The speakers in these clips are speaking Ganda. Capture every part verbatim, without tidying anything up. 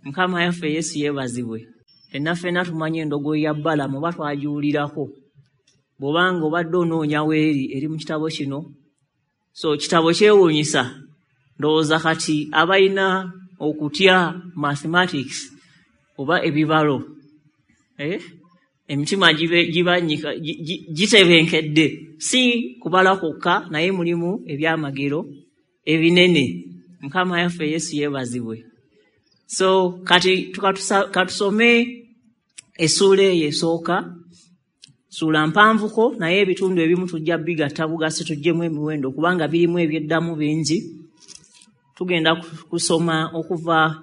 Mukama yaffe Yesu yeebazibwe. Ennaffe natumanyi endogoyi ya Balamu oba twagiwulirako. Bw'obanga obadde onoonya weeri eri mu kitabo kino. So kitabo kyewuunyisa. Ndowooza kati abalina okutya mathematics oba ebibalo. Eh? Emitima gibanyika gitebenkedde. Si kubala kwokka naye mulimu ebyamagero ebinene. Mukama yaffe Yesu yeebazibwe. So kati katusome essuula eyo esooka. Sula mpanvuko naye ebitundu ebimu tujja bigatta bugasi tujjemu emiwendo kubanga birimu ebyeddamu bingi. Tugenda kusoma okuva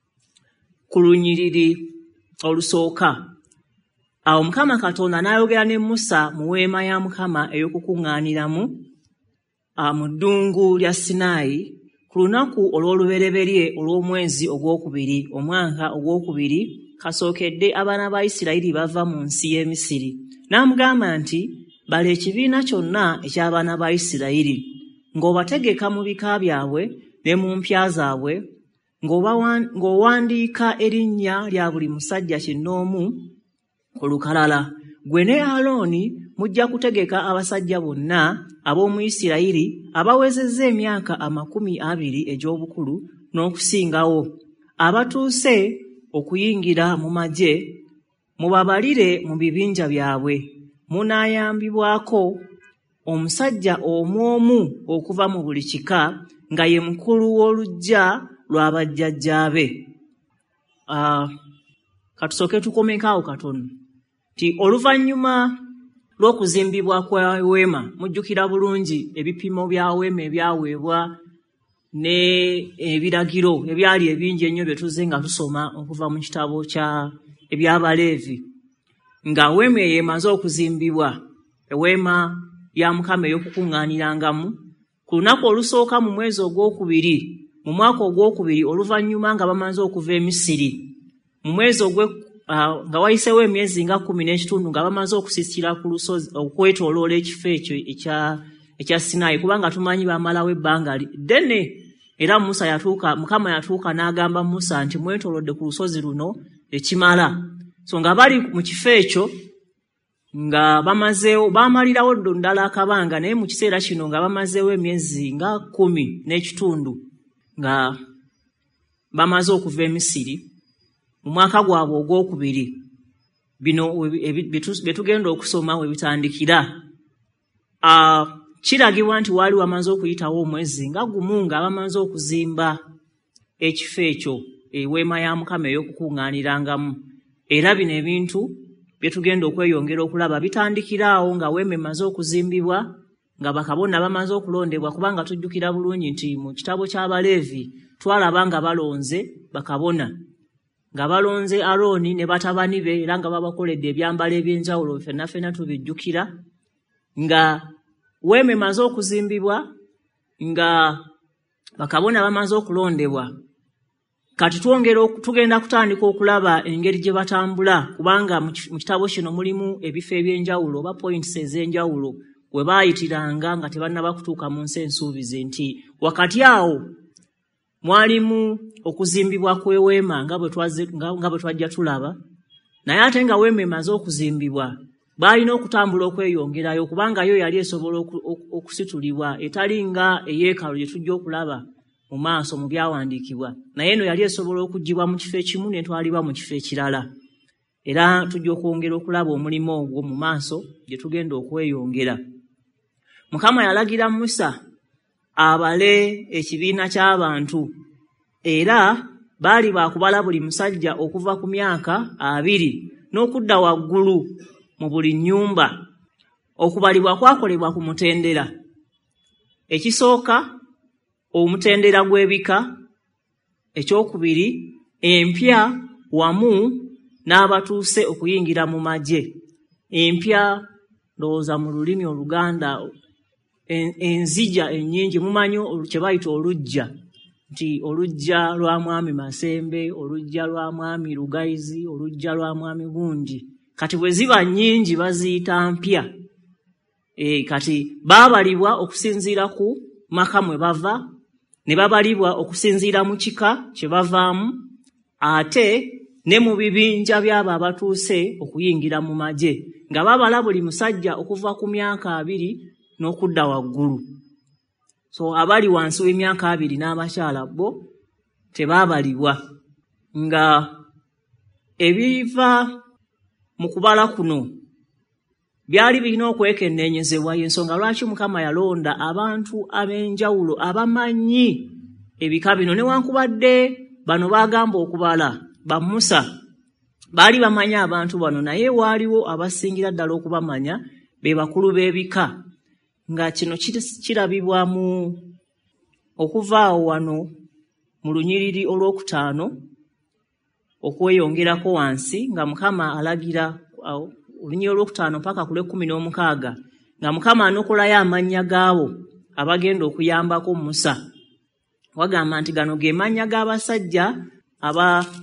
ku lunyiriri olusooka. Awo Mukama Katonda n'ayogera ne Musa mu weema ya Mukama ey'okukuŋŋaaniramu mu ddungu lya Sinaayi ku lunaku olw'olubereberye olw'omwezi ogwokubiri omwaka ogwokubiri kasookedde abaana ba Isirayiri bava mu nsi y'e Misiri. N'amugamba nti bala ekibiina kyonna eky'abaana ba Isirayiri ng'obategeka mu bika byabwe ne mu mpya zaabwe ng'owandiika erinnya lya buli musajja kinnoomu ku lukalala. Gwe ne Alooni mujja kutegeka abasajja bonna ab'omu Isirayiri abawezezza emyaka amakumi abiri egy'obukulu n'okusingawo abatuuse okuyingira mu magye, mubabalire mu bibinja byabwe. Munaayambibwako omusajja omu omu okuva mu buli kika nga ye mukulu w'oluggya lw'abajjajjaabe. Uh, katusooke tukomekaawo katono. Ti oluvannyuma lw'okuzimbibwa kwa weema mujjukira bulungi ebipimo bya weema ebyaweebwa ne ebiragiro ebyali ebingi ennyo bye tuzze nga tusoma okuva mu kitabo kya eby'Abaleevi. Nga weema eyo emaze okuzimbibwa, eweema ya Mukama ey'okukuŋŋaanirangamu ku lunaku olusooka mu mwezi ogwokubiri mu mwaka ogwokubiri oluvannyuma nga bamaze okuva e Misiri. Mu mwezi ogwe uh, nga wayiseewo emyezi nga kkumi n'ekitundu nga bamaze okusiisira ku lusozi okwetooloola ekifo ekyo ekya ekya Sinaayi kubanga tumanyi bamalawo ebbanga ddene. Era Musa yatuuka, Mukama yatuuka n'agamba Musa nti mwetoolodde ku lusozi luno ekimala. So nga bali mu kifo ekyo nga bamazeewo baamalirawo ddo ddala akabanga naye mu kiseera kino nga bamazeewo emyezi nga kkumi n'ekitundu nga bamaze okuva e Misiri mu mwaka gwabwe ogwokubiri. Bino bye tugenda okusoma we bitandikira. Uh, kiragibwa nti waali wamaze okuyitawo omwezi nga gumu nga bamaze okuzimba ekifo ekyo eweema ya Mukama ey'okukuŋŋaanirangamu. Era bino ebintu bye tugenda okweyongera okulaba bitandikiraawo nga weema emaze okuzimbibwa nga bakabona bamaze okulondebwa kubanga tujjukira bulungi nti mu kitabo ky'Abaleevi twalaba nga balonze bakabona nga balonze Alooni ne batabani be era nga babakoledde ebyambalo eby'enjawulo ffenna ffenna tubijjukira. Nga weema emaze okuzimbibwa nga bakabona bamaze okulondebwa. Kati twongera tugenda kutandika okulaba engeri gye batambula kubanga mu kitabo kino mulimu ebifo eby'enjawulo oba points ez'enjawulo we baayitiranga nga tebannaba kutuuka mu nsi ensuubize. Nti wakati awo mwalimu okuzimbibwa kw'eweema nga bwe twajja tulaba, naye ate nga weema emaze okuzimbibwa baalina okutambula okweyongerayo kubanga yo yali esobola okusitulibwa etali nga eyeekaalu gye tujja okulaba mu maaso mu byawandiikibwa, naye eno yali esobola okuggyibwa mu kifo ekimu n'etwalibwa mu kifo ekirala. Era tujja okwongera okulaba omulimu ogwo mu maaso gye tugenda okweyongera. Mukama yalagira Musa abale ekibiina ky'abantu era baali baakubala buli musajja okuva ku myaka abiri n'okudda waggulu mu buli nnyumba. Okubalibwa kwakolebwa ku mutendera. Ekisooka omutendera gw'ebika, ekyokubiri empya wamu n'abatuuse okuyingira mu magye. Empya ndowooza mu lulimi Oluganda enzija ennyingi, mumanyi kye bayita oluggya, nti oluggya lwa mwami Masembe, oluggya lwa mwami Lugayizi, oluggya lwa mwami Gundi. Kati bwe ziba nnyingi baziyita mpya. E, kati baabalibwa okusinziira ku maka mwe bava, ne babalibwa okusinziira mu kika kye bavaamu, ate ne mu bibinja by'abo abatuuse okuyingira mu magye nga babala buli musajja okuva ku myaka abiri n'okudda waggulu. So abali wansi w'emyaka abiri n'abakyala bo tebaabalibwa. Nga ebiva mu kubala kuno byali birina okwekenneenyezebwa, y'ensonga lwaki Mukama yalonda abantu ab'enjawulo abamanyi ebika bino. Newankubadde bano baagamba okubala ba Musa baali bamanya abantu bano, naye waaliwo abasingira ddala okubamanya be bakulu b'ebika. Nga kino kirabibwa mu okuvaawo wano mu lunyiriri olwokutaano okweyongerako wansi, nga Mukama alagira olunyiriri olwokutaano paka ku lw'ekkumi n'omukaaga, nga Mukama anokolayo amannya gaabo abagenda okuyambako Musa. Wagamba nti gano ge mannya g'abasajja aba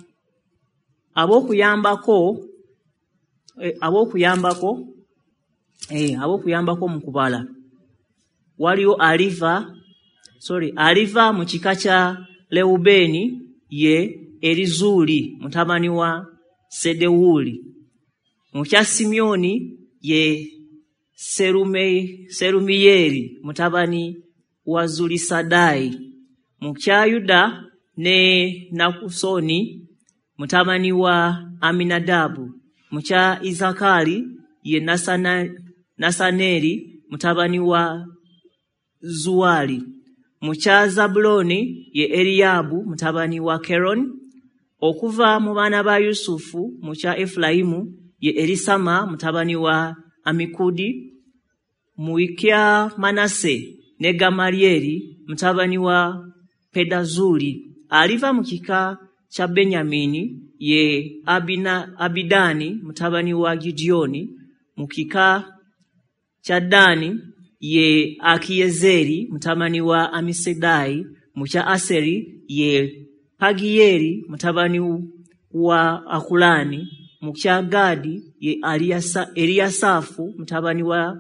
ab'okuyambako eh, ab'okuyambako eh, ab'okuyambako mu kubala. Waliwo aliva sorry aliva mu kika kya Leubeeni ye Erizuuli mutabani wa Sedewuli. Mu kya Simyoni ye Serume Serumiyeri mutabani wa Zulisadai. Mu kya Yuda ne Nakusoni mutabani wa Aminadabu. Mu kya Izakari ye Nasana, Nasaneri mutabani wa Zuwali. Mu kya Zabuloni ye Eliyabu mutabani wa Keron. Okuva mu baana ba Yusufu mu kya Efulaimu ye Elisama mutabani wa Amikudi. Mu kya Manase ne Gamalieri mutabani wa Pedazuli. Aliva mu kika kya Benyamini ye Abina, Abidani mutabani wa Gideoni. Mu kika kya Dani ye Akiyezeri mutabani wa Amisedai. Mu kya Aseri ye Pagiyeri mutabani wa Akulani. Mu kya Gadi ye Eliasa, Eliasafu mutabani wa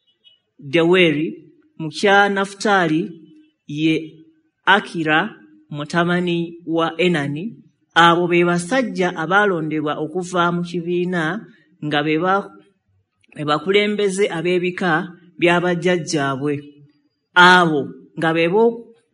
Deweri. Mu kya Naftali ye Akira mutabani wa Enani. Abo be basajja abalondebwa okuva mu kibiina nga be bakulembeze ab'ebika by'abajjajjaabwe. Abo nga bebo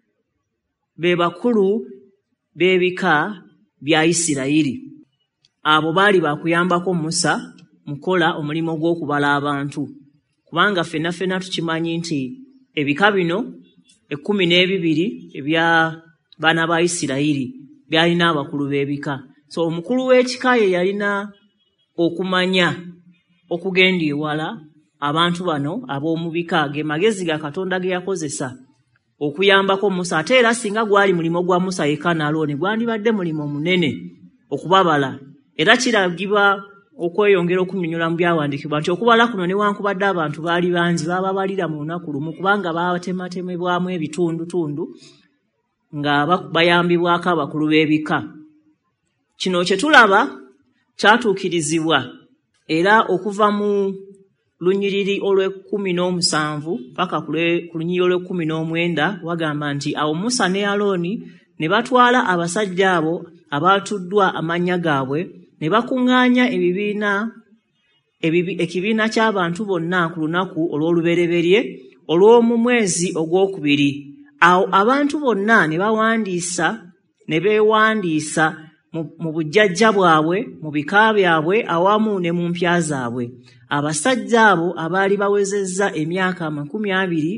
be bakulu b'ebika bya Isirayiri. Abo baali bakuyambako Musa mukola omulimu gw'okubala abantu, kubanga ffenna ffenna tukimanyi nti ebika bino ekkumi n'ebibiri ebya baana ba Isirayiri byalina abakulu b'ebika. So omukulu w'ekika ye yalina okumanya okugenda ewala abantu bano ab'omu bika, ge magezi ga Katonda ge yakozesa okuyambako Musa. Ate era singa gwali mulimo gwa Musa yekka ne Alooni, gwandibadde mulimo munene okubabala. Era kiragibwa okweyongera okunnyonnyola mu byawandiikibwa nti okubala kuno newankubadde abantu baali bangi bababalira mu lunaku lumu, kubanga baatematemebwamu ebitundutundu nga bayambibwako abakulu b'ebika. Kino kye tulaba kyatuukirizibwa era okuva mu lunyiriri olw'ekkumi n'omusanvu paka ku lunyiriri olw'ekkumi n'omwenda. Wagamba nti awo Musa ne Alooni ne batwala abasajja abo abaatuddwa amannya gaabwe ne bakuŋŋaanya ebibiina ekibiina ky'abantu bonna ku lunaku olw'olubereberye olw'omu mwezi ogwokubiri. Awo abantu bonna ne bawandiisa ne beewandiisa mu bujjajja bwabwe, mu bika byabwe awamu ne mu mpya zaabwe. Abasajja abo abaali bawezezza emyaka amakumi abiri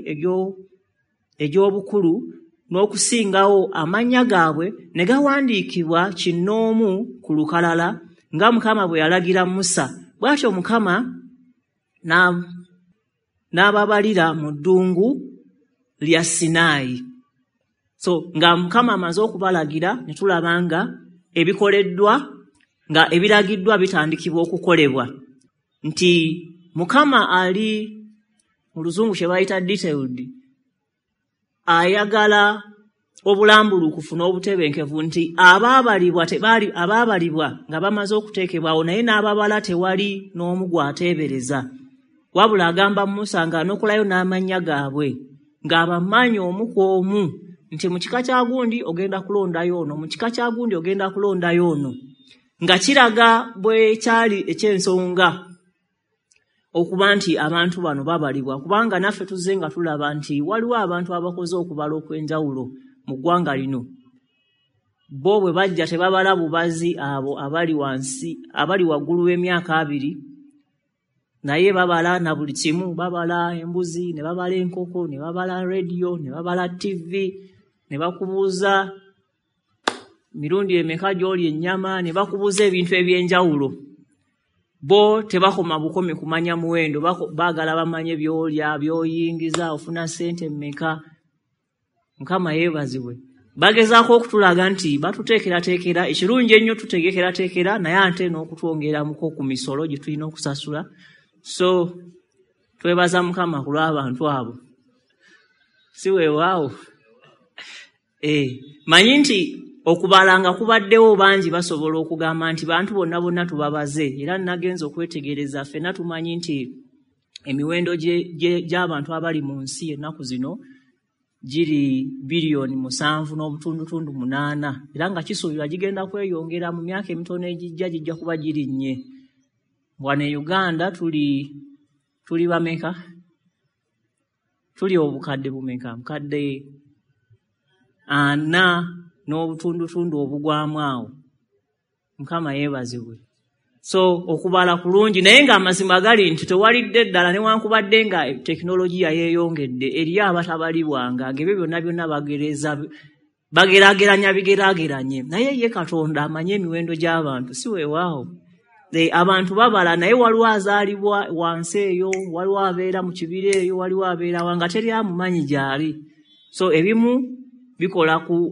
egy'obukulu n'okusingawo, amannya gaabwe ne gawandiikibwa kinnoomu ku lukalala nga Mukama bwe yalagira Musa. Bw'atyo Mukama n'ababalira mu ddungu lya Sinaayi. So nga Mukama amaze okubalagira ne tulaba nga ebikoleddwa, nga ebiragiddwa bitandikibwa okukolebwa, nti Mukama ali mu luzungu kye bayita detailed, ayagala obulambulukufu n'obutebenkevu, nti abaabalibwa tebaali abaabalibwa nga bamaze okuteekebwawo, naye n'ababala tewali n'omu gwateebereza, wabula agamba Musa nga anokolayo n'amannya gaabwe ng'abamanyi omu ku omu nti mu kika kya gundi ogenda kulondayo ono, mu kika kya gundi ogenda kulondayo ono, nga kiraga bwe kyali eky'ensonga okuba nti abantu bano babalibwa, kubanga naffe tuzze nga tulaba nti waliwo abantu abakoze okubala okw'enjawulo mu ggwanga lino. Bo bwe bajja tebabala bubazi abo abali wansi abali waggulu w'emyaka abiri, naye babala na buli kimu, babala embuzi, ne babala enkoko, ne babala radio, ne babala T V, ne bakubuuza mirundi emeka gy'oli ennyama, ne bakubuuza ebintu eby'enjawulo. Bo tebakoma bukomi kumanya muwendo, baagala bamanye by'olya, by'oyingiza, ofuna ssente mmeka. Mukama yeebazibwe. Bagezaako okutulaga nti batuteekerateekera, ekirungi ennyo tutegekerateekera, naye ate n'okutwongeramuko ku misolo gye tulina okusasula. So twebaza Mukama ku lw'abantu abo. Si weewaawo. Eh, manyi nti okubalanga kubaddewo bangi basobola okugamba nti bantu bonna bonna tubabaze, era nagenza okwetegereza ffenna tumanyi nti emiwendo gy'abantu abali mu nsi ennaku zino giri biliyoni musanvu n'obutundutundu munaana, era nga kisuubirwa gigenda kweyongera mu myaka emitono egijja gijja kuba girinnye. Wano e Uganda tuli tuli bameka? Tuli obukadde bumeka? Mukadde ana n'obutundutundu obugwamu awo. Mukama yeebazibwe. So okubala kulungi, naye ng'amazima gali nti tewalidde ddala newankubadde nga tekinologiya yeeyongedde eriyo abatabalibwanga, ng'ebyo byonna byonna bagereza bageraageranya bigeraageranye, naye ye Katonda amanye emiwendo gy'abantu. Si weewaawo. Abantu babala, naye waliwo azaalibwa wansi eyo, waliwo abeera mu kibira eyo, waliwo abeera wanga teri amumanyi gy'ali. So ebimu bikola ku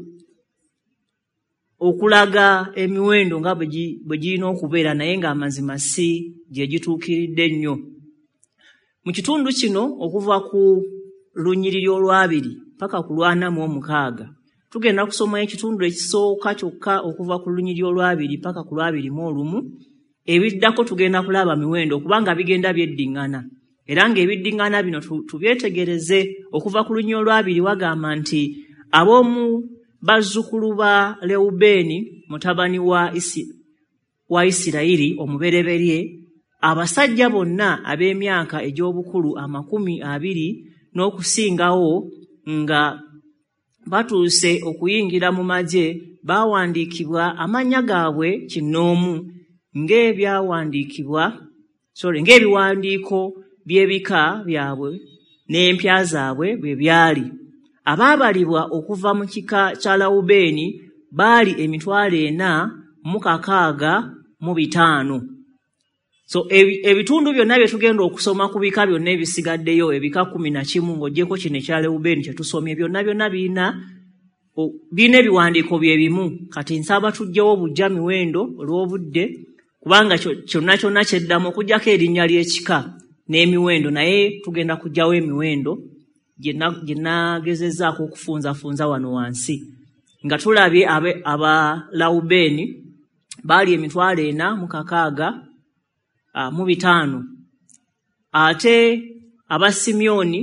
okulaga emiwendo nga bwe girina okubeera, naye ng'amazima si gye gituukiridde nnyo. Mu kitundu kino okuva ku lunyiriri olwabiri paka ku lwana mu omukaaga, tugenda kusoma ekitundu ekisooka kyokka okuva ku lunyiriri olwabiri paka ku lwabiri mu olumu. Ebiddako tugenda kulaba miwendo kubanga bigenda byeddiŋŋana, era ng'ebiddiŋŋana bino tubyetegereze. Okuva ku lunyiriri olwabiri wagamba nti ab'omu bazzukulu ba Lewubeeni mutabani wa isi wa Isirayiri omubereberye, abasajja bonna ab'emyaka egy'obukulu amakumi abiri n'okusingawo nga batuuse okuyingira mu magye baawandiikibwa amannya gaabwe kinnoomu ng'ebyawandiikibwa sorry ng'ebiwandiiko by'ebika byabwe n'empya zaabwe bwe byali. Abaabalibwa okuva mu kika kya Lawubeeni baali emitwalo ena mu kakaaga mu bitaano. So ebitundu byonna bye tugenda okusoma ku bika byonna ebisigaddeyo, ebika kumi na kimu ng'oggyeko kino ekya Lewubeeni kye tusomye, byonna byonna birina birina ebiwandiiko bye bimu. Kati nsaba tuggyewo bujja miwendo olw'obudde, kubanga kyonna kyonna kyeddamu okuggyako erinnya ly'ekika n'emiwendo, naye tugenda kuggyawo emiwendo gye nagezezzaako okufunzafunza wano wansi, nga tulabye aba Lawubeeni baali emitwalo ena mu kakaaga mu bitaano, ate aba Simyoni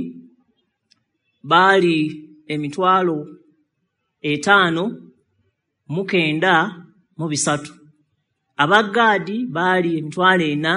baali emitwalo etaano mu kenda mu bisatu, aba Gaadi baali emitwalo ena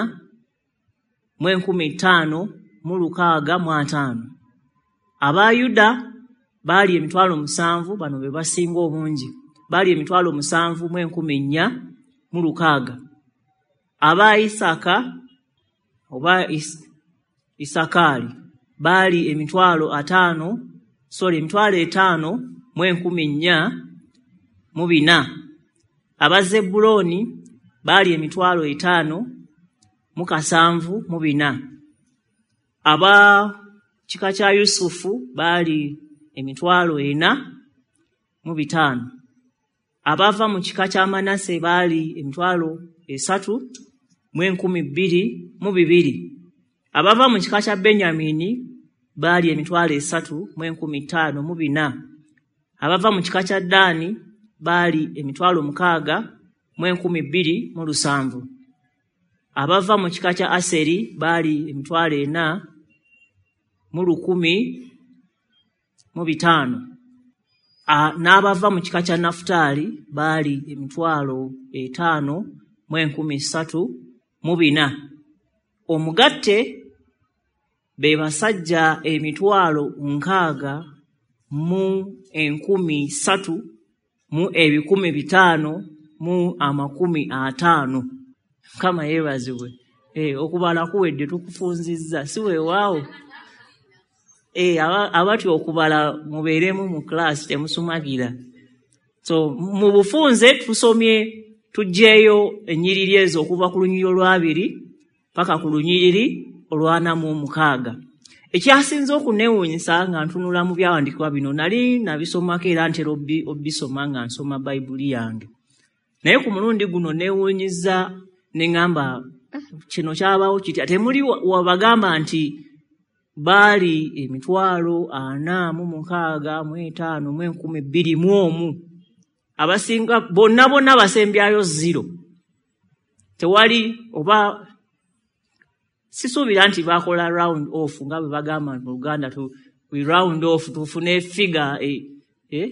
mu enkumi ttaano mu lukaaga mu ataano, aba Yuda baali emitwalo musanvu, bano be basinga obungi, baali emitwalo musanvu mu enkumi nnya mu lukaaga, aba Isaka oba is, Isakaali baali emitwalo ataano sorry emitwalo etaano mu enkumi nnya mu bina, aba Zebbulooni baali emitwalo etaano mu kasanvu mu bina, aba kika kya Yusufu baali emitwalo ena mu bitaano, abava mu kika kya Manase baali emitwalo esatu mu enkumi bbiri mu bibiri, abava mu kika kya Benyamini baali emitwalo esatu mu enkumi ttaano mu bina, abava mu kika kya Ddaani baali emitwalo mukaaga mu enkumi bbiri mu lusanvu, abava mu kika kya Aseri baali emitwalo ena mu lukumi mu bitaano, n'abava mu kika kya Nafutaali baali emitwalo etaano mu enkumi ssatu mu bina. Omugatte be basajja emitwalo nkaaga mu enkumi ssatu mu ebikumi bitaano mu amakumi ataano. Kama yeebazibwe. Eh, okubala kuwedde tukufunzizza si weewaawo. Eh, abatyo okubala mubeeremu mu class temusumagira. So mu bufunze tusomye tujjeeyo ennyiriri ezo okuva ku lunyiriri olwabiri paka ku lunyiriri olwana mu mukaaga. Ekyasinze okuneewuunyisa nga ntunula mu byawandiikibwa bino nali nabisomako era ntera obisoma nga nsoma Bayibuli yange. Naye ku mulundi guno neewuunyiza ne ŋŋamba kino kyabaawo kitya. Temuli wabagamba nti baali emitwalo ana mu mukaaga mu etaano mu enkumi bbiri mu omu. Abasinga bonna bonna basembyayo zero. Tewali oba sisuubira nti bakola round off nga bwe bagamba mu Luganda tu we round off tufune figure eh, eh?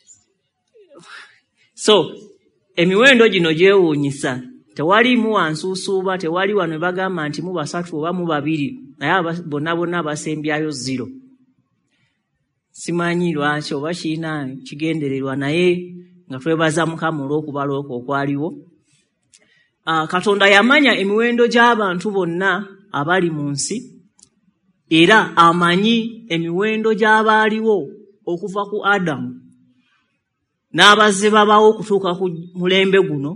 So emiwendo gino gyewuunyisa. Tewali mu wansuusuuba, tewali wano bagamba nti mu basatu oba mu babiri naye bonna bonna basembyayo zero. Simanyi lwaki oba kiina kigendererwa naye nga twebaza Mukama olw'okubala okwo okwaliwo. Uh, Katonda yamanya emiwendo gy'abantu bonna abali mu nsi era amanyi emiwendo gy'abaaliwo okuva ku Adamu n'abazze babaawo okutuuka ku mulembe guno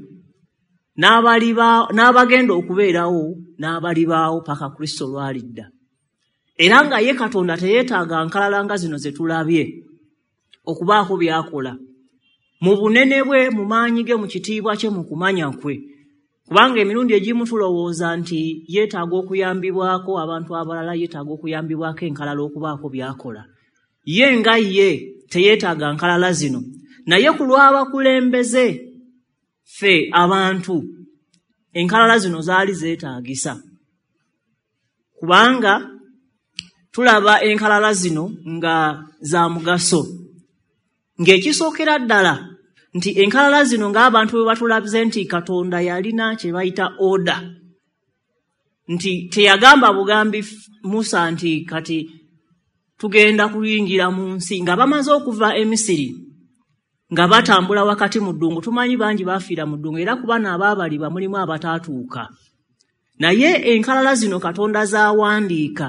n'abagenda okubeerawo n'abalibaawo paka Kristo lwalidda. Era nga ye Katonda teyeetaaga nkalala nga zino ze tulabye okubaako byakola mu bunene bwe, mu maanyi ge, mu kitiibwa kye, mu kumanya kwe. Kubanga emirundi egimu tulowooza nti yeetaaga okuyambibwako abantu abalala, yeetaaga okuyambibwako enkalala okubaako byakola. Ye nga ye teyeetaaga nkalala zino. Naye ku lw'abakulembeze ffe abantu enkalala zino zaali zeetaagisa. Kubanga tulaba enkalala zino nga za mugaso. Ng'ekisookera ddala nti enkalala zino ng'abantu bwe batulabize nti Katonda yalina kye bayita order. Nti teyagamba bugambi Musa nti kati tugenda kuyingira mu nsi nga bamaze okuva e Misiri nga batambula wakati mu ddungu. Tumanyi bangi bafiira mu ddungu era ku bano abaabaliba mulimu abataatuuka. Naye enkalala zino Katonda zaawandiika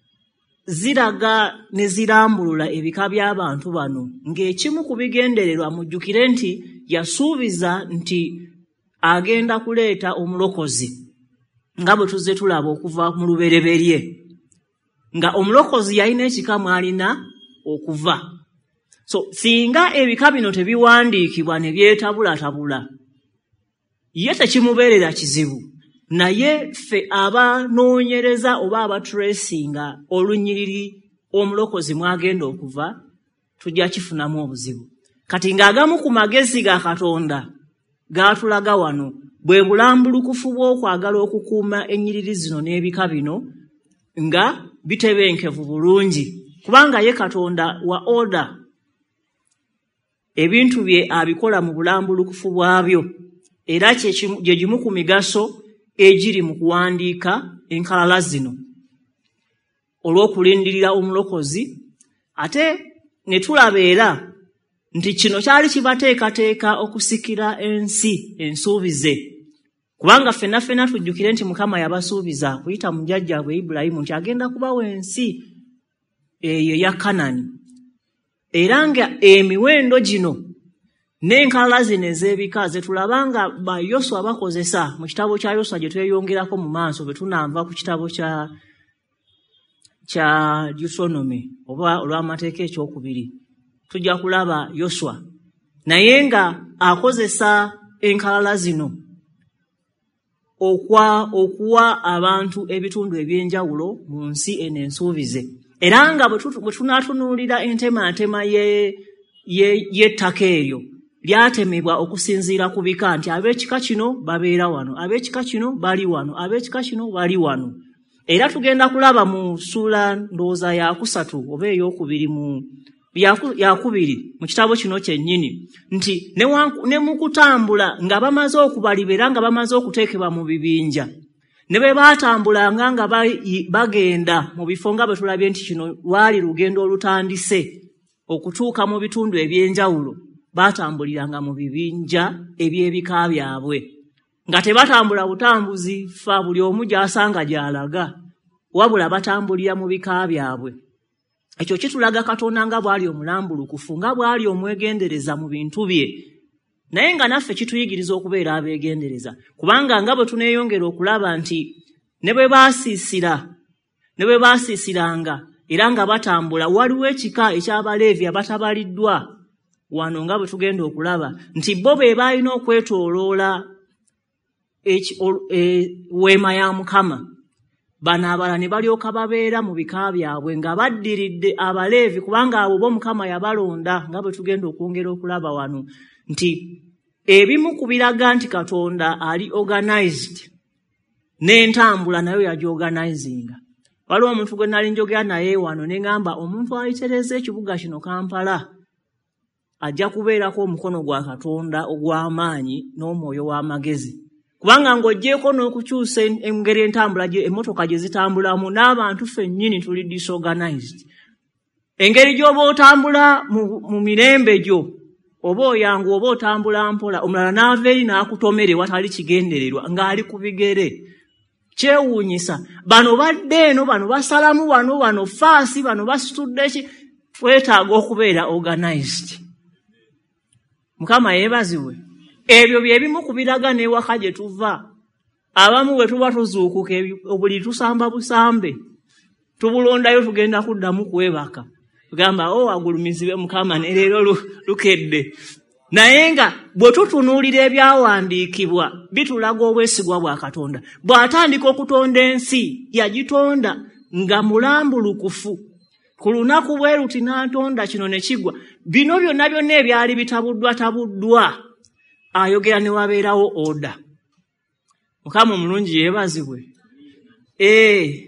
ziraga ne zirambulula ebika by'abantu bano ng'ekimu ku bigendererwa mujjukire nti yasuubiza nti agenda kuleeta omulokozi nga bwe tuzze tulaba okuva mu lubereberye nga omulokozi yalina ekika mw'alina okuva. So singa ebika bino tebiwandiikibwa ne byetabulatabula ye tekimubeerera kizibu. Naye ffe abanoonyereza oba abatresinga olunyiriri omulokozi mwagenda okuva tujja kifunamu obuzibu. Kati ng'agamu ku magezi ga Katonda gaatulaga wano bwe bulambulukufu bw'okwagala okukuuma ennyiriri zino n'ebika bino nga bitebenkevu bulungi. Kubanga ye Katonda wa order ebintu bye abikola mu bulambulukufu bwabyo era gye gimu ku migaso egiri mu kuwandiika enkalala zino olw'okulindirira omulokozi. Ate ne tulaba era nti kino kyali kibateekateeka okusikira ensi ensuubize. Kubanga ffenna ffenna tujjukire nti Mukama yabasuubiza kuyita mu jjajjaabwe Ibulayimu nti agenda kubawa ensi eyo ya Kanani. Era nga emiwendo gino n'enkalala zino ez'ebika ze tulaba nga ba Yoswa bakozesa mu kitabo kya Yoswa gye tweyongerako mu maaso bwe tunanva ku kitabo kya kya Deuteronomy oba olw'amateeka ekyokubiri tujja kulaba Yoswa naye nga akozesa enkalala zino okwa okuwa abantu ebitundu ebyenjawulo mu nsi eno ensuubize. Era nga bwe tunaatunuulira entemaatema y'ettaka eryo lyatemebwa okusinziira ku bika nti ab'ekika kino babeera wano, ab'ekika kino bali wano, ab'ekika kino bali wano. Era tugenda kulaba mu ssuula ndowooza ya kusatu oba ey'okubiri mu yakubiri mu kitabo kino kyennyini nti ne, ne mu kutambula nga bamaze okubalibera nga bamaze okuteekebwa mu bibinja ne bwe baatambulanga nga bagenda mu bifo nga bwe tulabye nti kino lwali lugendo olutandise okutuuka mu bitundu eby'enjawulo baatambuliranga mu bibinja eby'ebika byabwe nga tebatambula butambuzi fa buli omu gy'asanga gy'alaga wabula batambulira mu bika byabwe. Ekyo kitulaga Katonda nga bwali omulambulukufu nga bwali omwegendereza mu bintu bye naye nga naffe kituyigiriza okubeera abeegendereza kubanga nga bwe tuneeyongera okulaba nti ne bwe baasiisira ne bwe baasiisiranga era nga batambula waliwo ekika eky'Abaleevi abatabaliddwa wano nga bwe tugenda okulaba nti bo be baalina okwetooloola weema ya Mukama bano abalala ne balyoka babeera mu bika byabwe nga baddiridde Abaleevi kubanga abo bo Mukama yabalonda nga bwe tugenda okwongera okulaba wano nti ebimu ku biraga nti Katonda ali organized n'entambula nayo yagiorganizinga. Waliwo omuntu gwe nali njogera naye wano ne ngamba omuntu ayitereza ekibuga kino Kampala ajja kubeerako omukono gwa Katonda ogw'amaanyi n'omwoyo w'amagezi kubanga ng'oggyeko n'okukyusa engeri entambula emmotoka gye zitambulamu n'abantu ffennyini tuli disorganized. Engeri gy'oba otambula mu mirembe gyo oba oyangu oba otambula mpola omulala n'ava eri n'akutomere watali kigendererwa ng'ali ku bigere. Kyewuunyisa bano badde eno bano basalamu wano wano faasi bano basitudde ki twetaaga okubeera organized. Mukama yeebazibwe. Ebyo bye bimu ku biraga n'ewaka gye tuva. Abamu bwe tuba tuzuukuka buli tusamba busambe tubulondayo tugenda kuddamu kwebaka tugamba o agulumizibwe Mukama ne leero lukedde. Naye nga bwe tutunuulira ebyawandiikibwa bitulaga obwesigwa bwa Katonda. Bw'atandika okutonda ensi yagitonda nga mulambulukufu. Ku lunaku bwe luti n'atonda kino ne kigwa. Bino byonna byonna ebyali bitabuddwa tabuddwa ayogera ne wabeerawo oda. Mukama omulungi yeebazibwe. Eh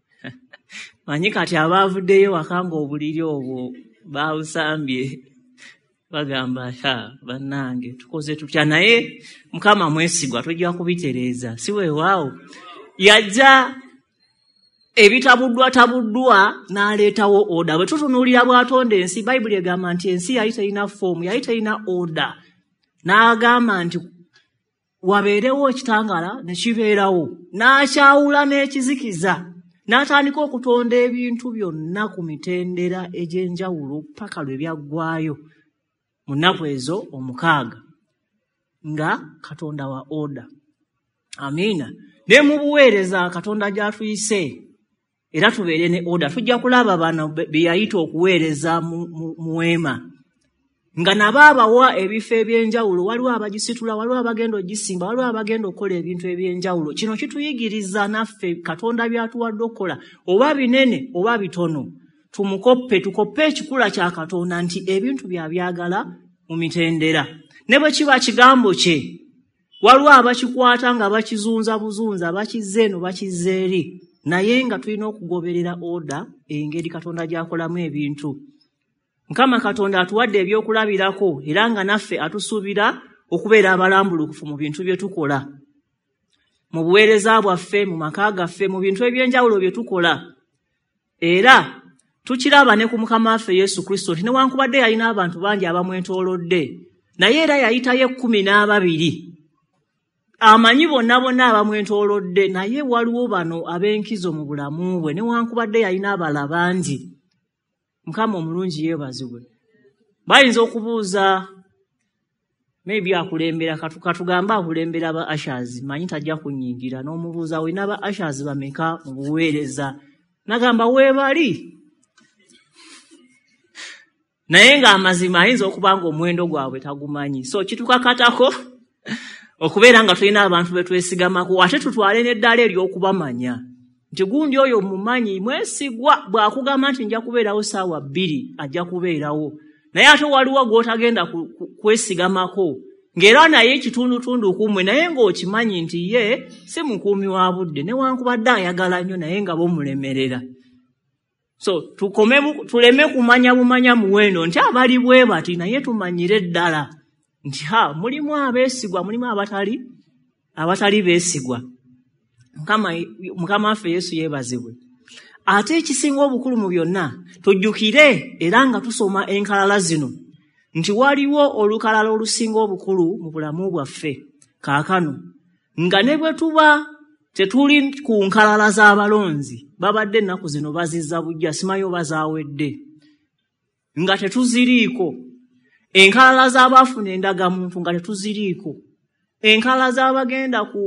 manyi kati abaavuddeyo waka ng'obuliri obwo baabusambye bagamba ha bannange tukoze tutya naye Mukama mwesigwa tujja kubitereeza si weewaawo. Yajja ebitabuddwa tabuddwa n'aleetawo oda. Bwe tutunuulira bw'atonda ensi Bayibuli egamba nti ensi yali terina foomu yali terina oda. N'agamba nti wabeerewo ekitangaala ne kibeerawo n'akyawula n'ekizikiza n'atandika okutonda ebintu byonna ku mitendera egy'enjawulo paka lwe byaggwaayo mu nnaku ezo omukaaga nga Katonda wa oda. Amiina. Ne mu buweereza Katonda gy'atuyise era tubeere ne oda. Tujja kulaba bano be yayita okuweereza mu weema nga nabo abawa ebifo eby'enjawulo. Waliwo abagisitula waliwo abagenda ogisimba waliwo abagenda okukola ebintu eby'enjawulo. Kino kituyigiriza naffe Katonda by'atuwadde okukola oba binene oba bitono tumukoppe tukoppe ekikula kya Katonda nti ebintu byabyagala mu mitendera. Ne bwe kiba kigambo kye waliwo abakikwata nga bakizunza buzunza bakizze eno bakizze eri naye nga tulina okugoberera oda engeri Katonda gy'akolamu ebintu. Mukama Katonda atuwadde ebyokulabirako era nga naffe atusuubira okubeera abalambulukufu mu bintu bye tukola mu buweereza bwaffe mu maka gaffe mu bintu eby'enjawulo bye tukola. Era tukiraba ne ku Mukama waffe Yesu Kristo nti newankubadde yalina abantu bangi abamwetoolodde naye era yayitayo ekkumi n'ababiri amanyi bonna bonna abamwetoolodde naye waliwo bano ab'enkizo mu bulamu bwe newankubadde yalina abala bangi. Mukama omulungi yeebazibwe. Bayinza okubuuza maybe akulembera katugamba akulembera ba ushers manyi tajja kunnyingira n'omubuuza olina ba ushers bameka mu buweereza nagamba weebali naye nga amazima ayinza okuba nga omuwendo gwabwe tagumanyi. So kitukakatako okubeera nga tulina abantu be twesigamako ate tutwale n'eddala ery'okubamanya nti gundi oyo mumanyi mwesigwa bw'akugamba nti nja kubeerawo ssaawa bbiri ajja kubeerawo naye ate waliwo gw'otagenda kwesigamako ng'era naye ekitundutundu kumwe naye ng'okimanyi nti ye si mukuumi wa budde newankubadde ayagala nnyo naye nga bomulemerera. So tukome tuleme kumanya bumanya muwendo nti abali bwe bati naye tumanyire ddala nti ha mulimu abeesigwa mulimu abatali abatali beesigwa. Mukama Mukama affe Yesu yeebazibwe. Ate ekisinga obukulu mu byonna tujjukire era nga tusoma enkalala zino nti waliwo olukalala olusinga obukulu mu bulamu bwaffe kaakano nga ne bwe tuba tetuli ku nkalala z'abalonzi babadde ennaku zino bazizza bujja simayo bazaawedde nga tetuziriiko, enkalala z'abaafuna endagamuntu nga tetuziriiko, enkalala z'abagenda ku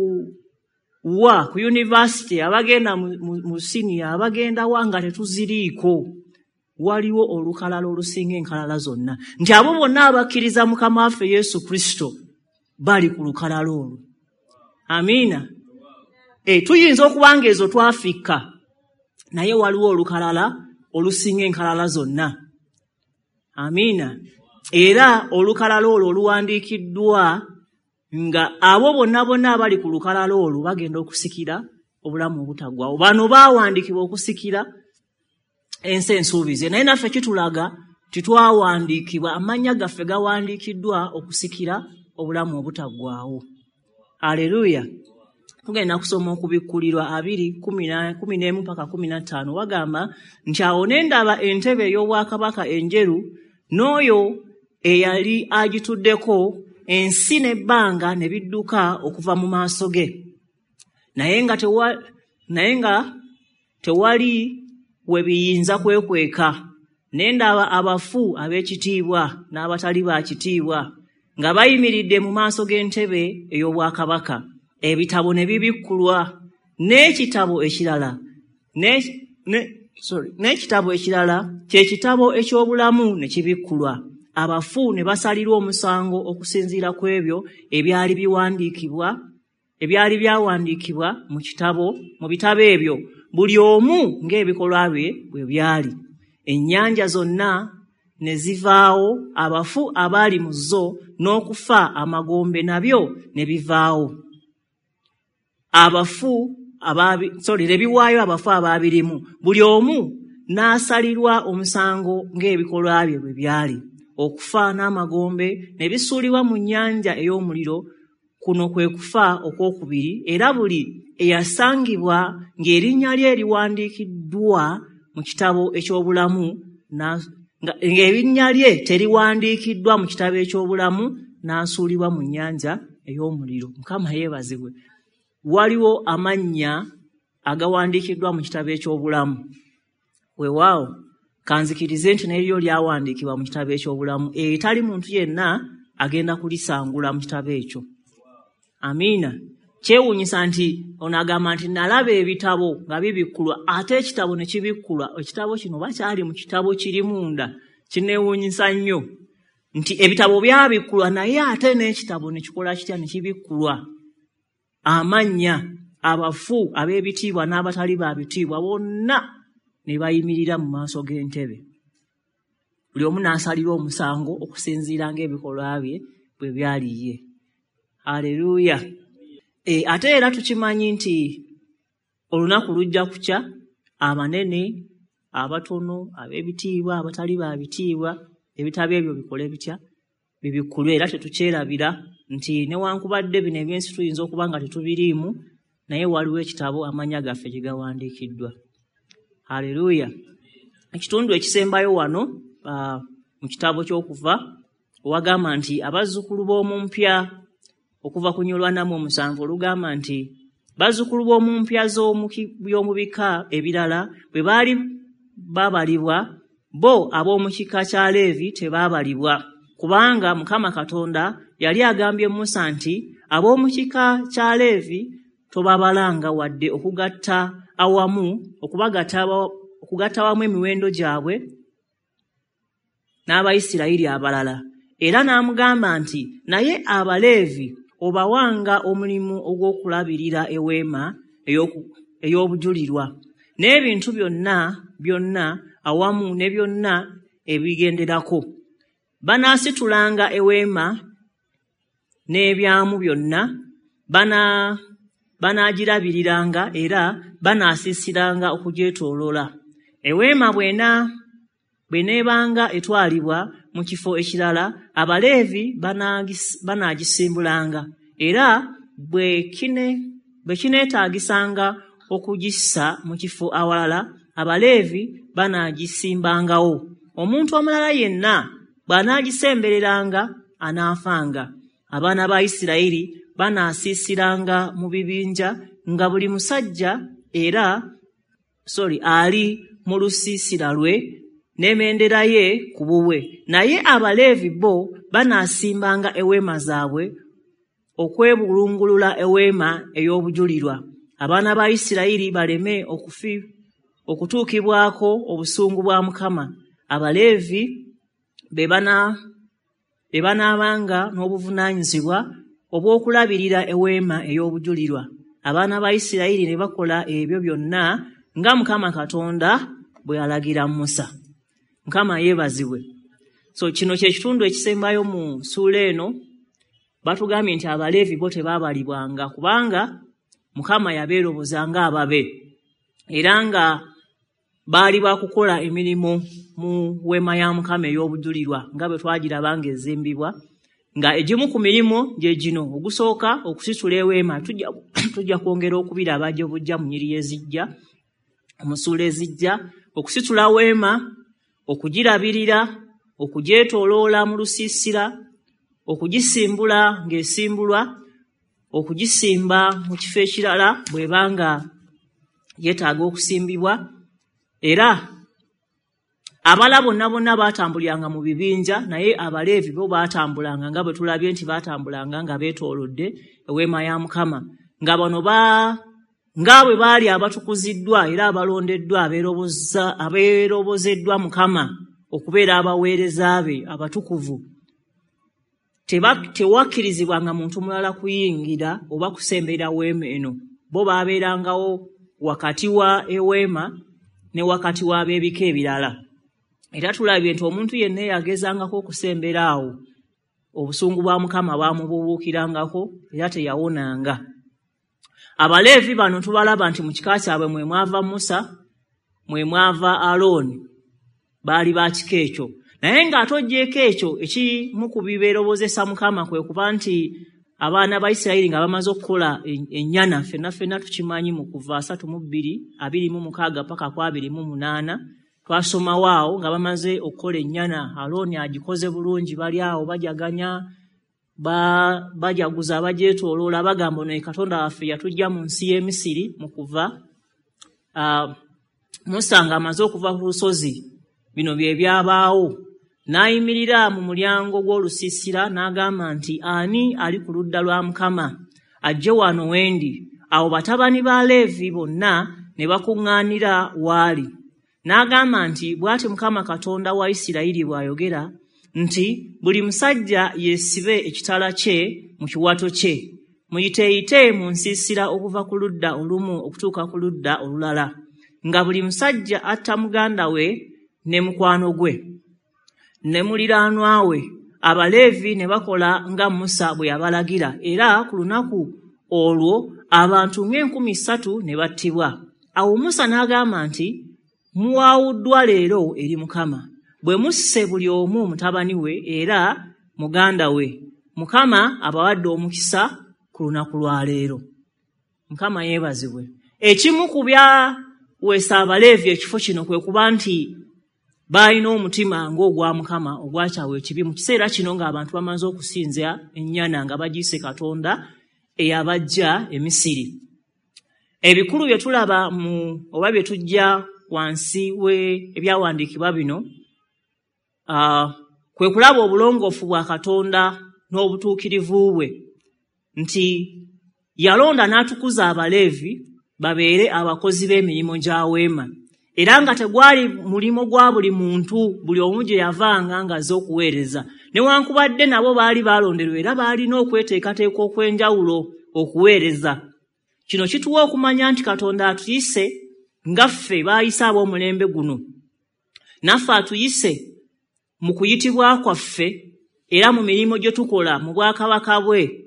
wa ku university abagenda mu, mu, mu senior abagenda wa nga tetuziriiko. Waliwo olukalala olusinga enkalala zonna nti abo bonna abakkiriza Mukama waffe Yesu Kristo bali ku lukalala olwo. Amiina. E, tuyinza okubanga ezo twafikka naye waliwo olukalala olusinga enkalala zonna. Amiina. Era olukalala olwo oluwandiikiddwa nga abo bonna bonna abali ku lukalala olwo bagenda okusikira obulamu obutaggwaawo. Bano baawandiikibwa okusikira ensi ensuubize naye naffe kitulaga titwawandiikibwa, amannya gaffe gawandiikiddwa okusikira obulamu obutaggwaawo. Aleluya. Tugenda kusoma okubikkulirwa abiri kumi n'emu paka kumi na ttaano. Wagamba nti awo ne ndaba entebe ey'obwakabaka enjeru n'oyo eyali agituddeko, ensi n'ebbanga ne bidduka okuva mu maaso ge. Naye nga tewa, naye nga tewali we biyinza kwekweka. Ne ndaba abafu ab'ekitiibwa n'abatali ba kitiibwa nga bayimiridde mu maaso g'entebe ey'obwakabaka. Ebitabo ne bibikkulwa, n'ekitabo ekirala ne ne sorry n'ekitabo ekirala kye kitabo eky'obulamu ne kibikkulwa. Abafu ne basalirwa omusango okusinziira ku ebyo ebyali biwandiikibwa ebyali byawandiikibwa mu kitabo mu bitabo ebyo, buli omu ng'ebikolwa bye bwe byali. Ennyanja zonna ne zivaawo, abafu abaali mu zo n'okufa amagombe nabyo ne bivaawo. Abafu ababi sorry ne biwaayo abafu abaabirimu, buli omu n'asalirwa omusango ng'ebikolwa bye bwe byali. Okufa n'amagombe ne bisuulibwa mu nnyanja ey'omuliro. Kuno kwe kufa okwokubiri, era buli eyasangibwa ng'erinnya lye liwandiikiddwa mu kitabo eky'obulamu ng'erinnya lye teriwandiikiddwa mu kitabo eky'obulamu n'asuulibwa mu nnyanja ey'omuliro. Mukama yeebazibwe. Waliwo amannya agawandiikiddwa mu kitabo eky'obulamu. Weewaawo kanzikirize nti n'eryo lyawandiikibwa mu kitabo eky'obulamu, etali muntu yenna agenda kulisangula mu kitabo ekyo. Amiina. Kyewuunyisa nti ono agamba nti nalaba ebitabo nga bibikkulwa ate ekitabo ne kibikkulwa. Ekitabo kino bakyali mu kitabo kiri munda. Kineewuunyisa nnyo nti ebitabo byabikkulwa naye ate n'ekitabo ne kikola kitya ne kibikkulwa. Amannya abafu ab'ebitiibwa n'abatali ba bitiibwa bonna ne bayimirira mu maaso g'entebe. Buli omu n'asalirwa omusango okusinziira ng'ebikolwa bye bwe byaliye. Aleluya. E, ate era tukimanyi nti olunaku lujja kukya, abanene, abatono, ab'ebitiibwa, abatali ba bitiibwa, ebitabo ebyo bikole bitya? Bibikkulwe. Era tetukyerabira nti newankubadde bino ebyensi tuyinza okuba nga tetubiriimu, naye waliwo ekitabo amannya gaffe gye gawandiikiddwa. Haleluya. Ekitundu ekisembayo wano uh, mu kitabo ky'Okuva wagamba nti abazzukulu b'omu mpya okuva ku nnyolwana mu omusanvu olugamba nti bazzukulu b'omu mpya z'omu bika ebirala bwe baali babalibwa, bo ab'omu kika kya Leevi tebaabalibwa, kubanga Mukama Katonda yali agambye Musa nti ab'omu kika kya Leevi tobabalanga wadde okugatta awamu okubagatta okugatta awamu emiwendo gyabwe n'Abayisirayiri abalala. Era n'amugamba nti naye Abaleevi obawanga omulimu ogw'okulabirira eweema ey'obujulirwa n'ebintu byonna byonna awamu ne byonna ebigenderako. Banaasitulanga eweema n'ebyamu byonna, bana banaagirabiriranga era banaasisiranga okugyetooloola. Eweema bwena bweneebanga etwalibwa mu kifo ekirala, Abaleevi banaagisimbulanga, era bwe kine bwe kineetaagisanga okugissa mu kifo awalala, Abaleevi banaagisimbangawo. Omuntu omulala yenna bw'anaagisembereranga anaafanga. Abaana ba Isirayiri banaasiisiranga mu bibinja nga buli musajja era sorry ali mu lusiisira lwe n'emendera ye ku bubwe. Naye Abaleevi bo banaasimbanga eweema zaabwe okwebulungulula eweema ey'obujulirwa, abaana ba Isirayiri baleme okufi okutuukibwako obusungu bwa Mukama. Abaleevi be bana be banaabanga n'obuvunaanyizibwa obw'okulabirira eweema ey'obujulirwa. Abaana ba Isirayiri ne bakola ebyo byonna nga Mukama Katonda bwe yalagira Musa. Mukama yeebazibwe. So kino kye kitundu ekisembayo mu ssuula eno. Batugambye nti Abaleevi bo tebaabalibwanga kubanga Mukama yabeerobozanga ababe, era nga baali bakukola emirimu mu weema ya Mukama ey'obujulirwa nga bwe twagirabanga ezimbibwa, nga egimu ku mirimu gye gino: ogusooka okusitula eweema, tujja tujja kwongera okubiraba gye bujja mu nnyiri ezijja, omusuula ezijja, okusitula weema, okugirabirira, okugyetooloola mu lusiisira, okugisimbula ng'esimbulwa, okugisimba mu kifo ekirala bw'ebanga yeetaaga okusimbibwa. Era abala bonna bonna baatambulanga mu bibinja, naye Abaleevi bo baatambulanga nga bwe tulabye nti baatambulanga nga beetoolodde eweema ya Mukama, nga bano ba nga bwe baali abatukuziddwa era abalondeddwa abeeroboza abeerobozeddwa Mukama okubeera abaweereza be abatukuvu. Tewakkirizibwanga muntu mulala kuyingira oba kusembera weema eno. Bo baabeerangawo wakati wa eweema ne wakati w'ab'ebika ebirala. Era tulabye nti omuntu yenna yagezangako okusembera awo, obusungu bwa Mukama bwamubuubuukirangako era teyawonanga. Abaleevi bano tubalaba nti mu kika kyabwe mwe mwava Musa, mwe mwava Alooni, baali ba kika ekyo. Naye ng'ate oggyeeko ekyo, ekimu ku bibeerobozesa Mukama kwe kuba nti abaana ba Isirayiri nga bamaze okukola ennyana, ffenna ffenna tukimanyi mu Kuva asatu mu bbiri abiri mu mukaaga paka ku abiri mu munaana, twasomawo awo nga bamaze okukola ennyana. Alooni agikoze bulungi, bali awo bajaganya, ba bajaguza, bagyetooloola, bagamba ono ye Katonda waffe yatuggya mu nsi y'e Misiri mu Kuva. Uh, Musa ng'amaze okuva ku lusozi, bino bye byabaawo. N'ayimirira mu mulyango gw'olusiisira n'agamba nti, ani ali ku ludda lwa Mukama? Ajje wano wendi. Awo batabani ba Leevi bonna ne bakuŋŋaanira waali. N'agamba nti, bw'ati Mukama Katonda wa Isirayiri bw'ayogera nti, buli musajja yeesibe ekitala kye mu kiwato kye, muyiteeyite mu nsiisira okuva ku ludda olumu okutuuka ku ludda olulala, nga buli musajja atta muganda we ne mukwano gwe ne muliraanwa we. Abaleevi ne bakola nga Musa bwe yabalagira, era ku lunaku olwo abantu ng'enkumi ssatu ne battibwa. Awo Musa n'agamba nti, muwaawuddwa leero eri Mukama, bwe musse buli omu mutabani we era muganda we. Mukama abawadde omukisa ku lunaku lwa leero. Mukama yeebazibwe. Ekimu ku byaweesa Abaleevi ekifo kino kwe kuba nti baalina omutima ng'ogwa Mukama ogwakyawa ekibi mu kiseera kino ng'abantu bamaze okusinza ennyana nga bagiise Katonda eyabajja e Misiri. Ebikulu bye tulaba mu oba bye tujja wansi we ebyawandiikibwa bino, uh, kwe kulaba obulongoofu bwa Katonda n'obutuukirivu bwe, nti yalonda n'atukuza Abaleevi babeere abakozi b'emirimu gya weema, era nga tegwali mulimo gwa buli muntu buli omu gye yavanga ng'azze okuweereza. Newankubadde nabo baali baalonderwa era baalina okweteekateeka okw'enjawulo okuweereza. Kino kituwa okumanya nti Katonda atuyise nga ffe baayise ab'omulembe guno, naffe atuyise mu kuyitibwa kwaffe era mu mirimu gye tukola mu bwakabaka bwe,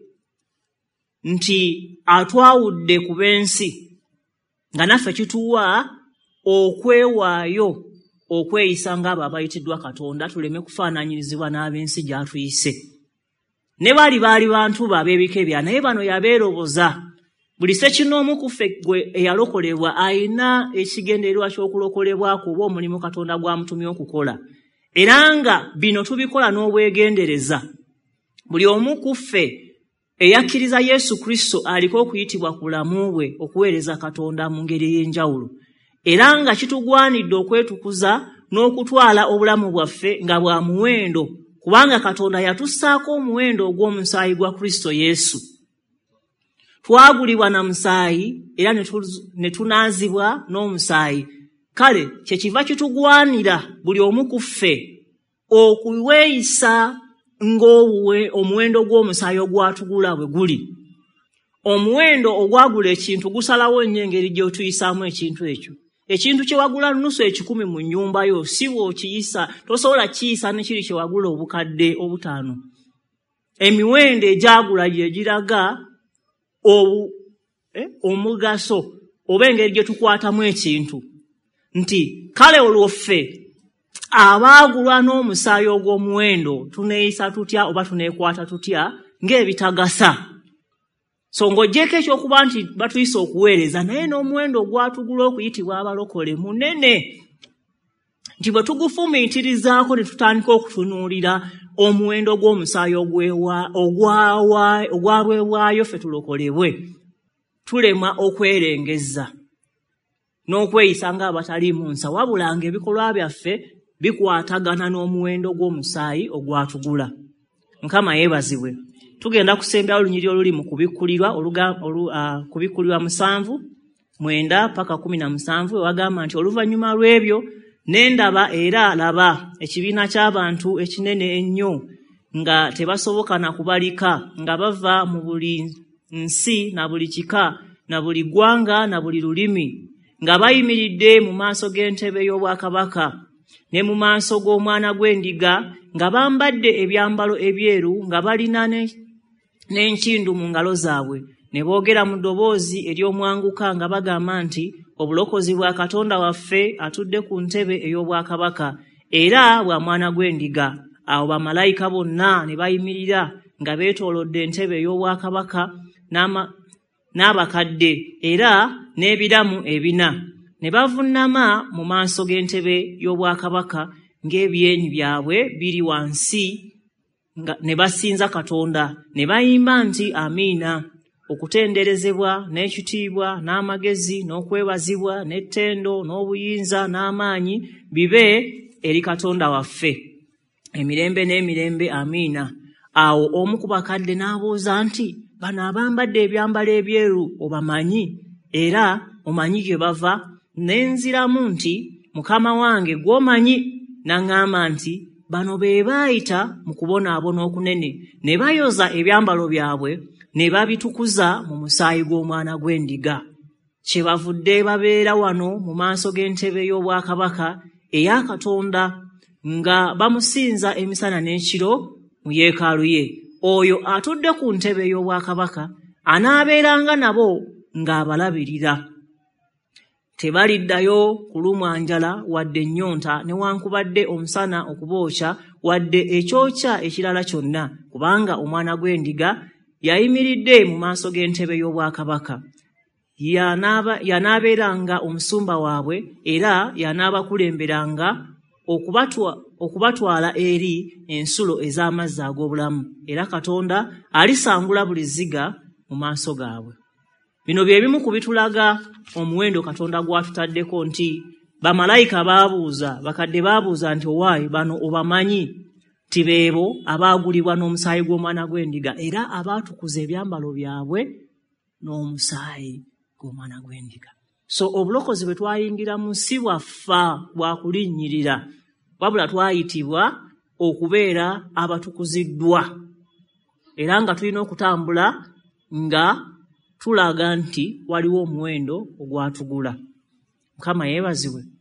nti atwawudde ku b'ensi, nga naffe kituwa okwewaayo okweyisa ng'abo abayitiddwa Katonda tuleme kufaananyirizibwa n'ab'ensi gy'atuyise. Ne bali baali bantu be ab'ebika ebya naye bano yabeeroboza. Buli ssekinnoomu ku ffe gwe eyalokolebwa ayina ekigendererwa ky'okulokolebwako oba omulimu Katonda gw'amutumye okukola. Era nga bino tubikola n'obwegendereza. Buli omu ku ffe eyakkiriza Yesu Kristo aliko okuyitibwa ku bulamu bwe okuweereza Katonda mu ngeri ey'enjawulo. Era nga kitugwanidde okwetukuza n'okutwala obulamu bwaffe nga bwa muwendo, kubanga Katonda yatussaako omuwendo ogw'omusaayi gwa Kristo Yesu. Twagulibwa na musaayi era ne tunaazibwa n'omusaayi. Kale kyekiva kitugwanira buli omu ku ffe okuweeyisa ng'omuwendo gw'omusaayi ogwatugula bwe guli. Omuwendo ogwagula ekintu gusalawo nnyo engeri gy'otuyisaamu ekintu ekyo. Ekintu kye wagula nusu ekikumi mu nnyumba yo si bw'okiyisa, tosobola kiyisa ne kiri kye wagula obukadde obutaano. Emiwendo egyagula gye giraga obu eh, omugaso oba engeri gye tukwatamu ekintu. Nti kale olwo ffe abaagulwa n'omusaayi ogw'omuwendo tuneeyisa tutya oba tuneekwata tutya ng'ebitagasa. So ng'oggyeko ekyokuba nti batuyisa okuweereza naye n'omuwendo ogwatugula okuyitibwa abalokole munene. Nti bwe tugufumiitirizaako ne tutandika okutunuulira omuwendo gw'omusaayi ogwalwewaayo ffe tulokolebwe, tulema okwerengeza n'okweyisa ng'abataliimu nsa, wabula ng'ebikolwa byaffe bikwatagana n'omuwendo gw'omusaayi ogwatugula. Mukama yeebazibwe. Tugenda kusembyawo olunyiri oluli mu kubikkulirwa olu, uh, kubikkulirwa musanvu mwenda paka kumi na musanvu wagamba nti oluvannyuma lw'ebyo nendaba era laba ekibiina ky'abantu ekinene ennyo nga tebasoboka na kubalika nga bava mu buli nsi na buli kika na buli ggwanga na buli lulimi nga bayimiridde mu maaso g'entebe y'obwakabaka ne mu maaso g'Omwana gw'Endiga nga bambadde ebyambalo ebyeru nga balina ne n'enkindu mu ngalo zaabwe ne boogera mu ddoboozi ery'omwanguka nga bagamba nti obulokozi bwa Katonda waffe atudde ku ntebe ey'obwakabaka era bwa Mwana gw'Endiga. Awo bamalayika bonna ne bayimirira nga beetoolodde entebe ey'obwakabaka n'abakadde era n'ebiramu ebina ne bavunnama mu maaso g'entebe y'obwakabaka ng'ebyenyi byabwe biri wansi ne basinza Katonda ne bayimba nti amiina. Okutenderezebwa n'ekitiibwa n'amagezi n'okwebazibwa n'ettendo n'obuyinza n'amaanyi bibe eri Katonda waffe emirembe n'emirembe amiina. Awo omu ku bakadde n'abuuza nti bano abambadde ebyambalo ebyeru obamanyi era omanyi gye bava? Ne nziramu nti Mukama wange gw'omanyi. N'aŋŋamba nti bano be baayita mu kubonaabona okunene ne bayoza ebyambalo byabwe ne babitukuza mu musaayi gw'Omwana gw'Endiga. Kyebavudde babeera wano mu maaso g'entebe y'obwakabaka eya Katonda nga bamusinza emisana n'ekiro mu yeekaalu ye. Oyo atudde ku ntebe y'obwakabaka anaabeeranga nabo ng'abalabirira. Tebaliddayo kulumwa njala wadde ennyonta newankubadde omusana okubookya wadde ekyokya ekirala kyonna, kubanga Omwana gw'Endiga yayimiridde mu maaso g'entebe y'obwakabaka. Yanaabeeranga omusumba waabwe era yanaabakulemberanga okubatwala eri ensulo ez'amazzi ag'obulamu, era Katonda alisangula buli zziga mu maaso gaabwe. Bino bye bimu ku bitulaga omuwendo Katonda gw'atutaddeko nti bamalayika baabuuza, bakadde baabuuza nti owaayi bano obamanyi? Ti beebo abaagulibwa n'omusaayi gw'Omwana gw'Endiga era abaatukuza ebyambalo byabwe n'omusaayi gw'Omwana gw'Endiga. So obulokozi bwe twayingiramu si bwaffa bwa kulinnyirira, wabula twayitibwa okubeera abatukuziddwa era nga tulina okutambula nga tulaga nti waliwo omuwendo ogwatugula. Mukama yeebazibwe.